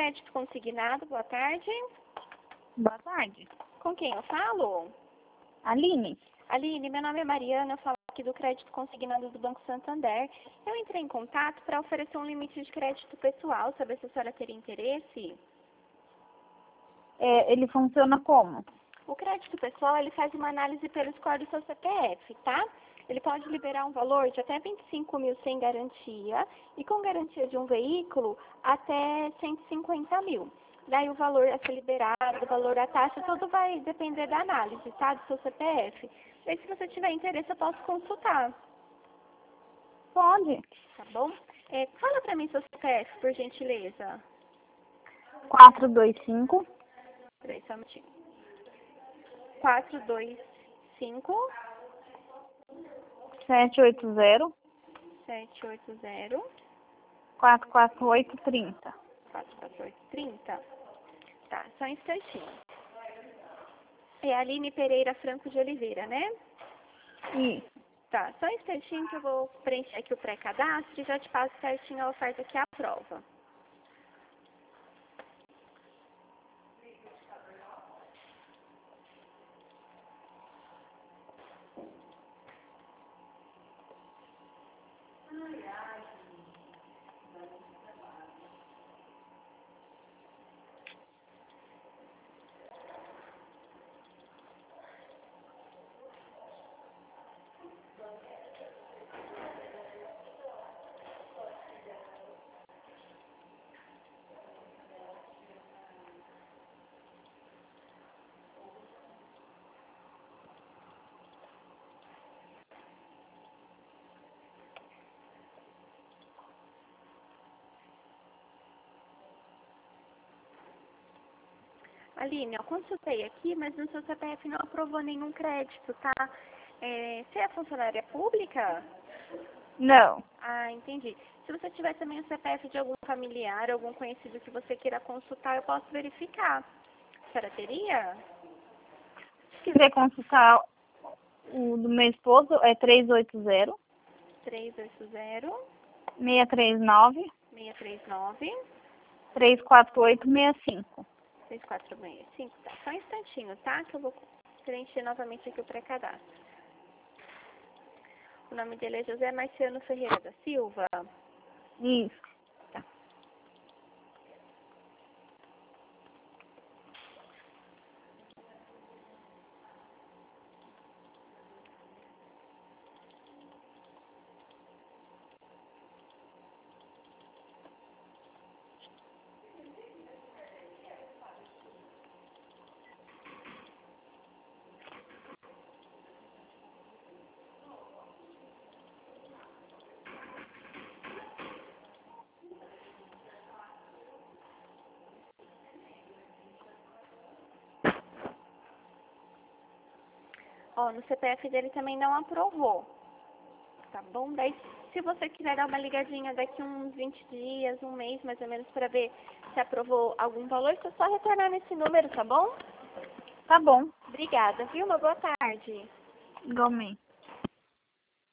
crédito consignado, boa tarde. Boa tarde. Com quem eu falo? Aline? Aline, meu nome é Mariana, eu falo aqui do crédito consignado do Banco Santander. Eu entrei em contato para oferecer um limite de crédito pessoal, saber se a senhora teria interesse. Ele funciona como? O crédito pessoal, ele faz uma análise pelo score do seu CPF, tá? Ele pode liberar um valor de até 25 mil sem garantia e com garantia de um veículo até 150 mil. Daí o valor a ser liberado, o valor da taxa, tudo vai depender da análise, tá? Do seu CPF. Daí se você tiver interesse, eu posso consultar. Pode. Tá bom? Fala pra mim seu CPF, por gentileza. 425 Peraí, só um minutinho. 425 780 780 44830. 44830. Tá, só um instantinho. É Aline Pereira Franco de Oliveira, né? Isso. Tá, só um instantinho que eu vou preencher aqui o pré-cadastro e já te passo certinho a oferta que aprova. Aline, eu consultei aqui, mas no seu CPF não aprovou nenhum crédito, tá? Você é funcionária pública? Não. Ah, entendi. Se você tiver também o CPF de algum familiar, algum conhecido que você queira consultar, eu posso verificar. A senhora teria? Se quiser consultar o do meu esposo, é 380 380 639 639 34865. 3465. Tá, só um instantinho, tá? Que eu vou preencher novamente aqui o pré-cadastro. O nome dele é José Marciano Ferreira da Silva. Isso. Tá. Ó, no CPF dele também não aprovou. Tá bom? Daí, se você quiser dar uma ligadinha daqui uns 20 dias, um mês mais ou menos, para ver se aprovou algum valor, você só retornar nesse número, tá bom? Tá bom. Obrigada, viu? Uma boa tarde. Igualmente.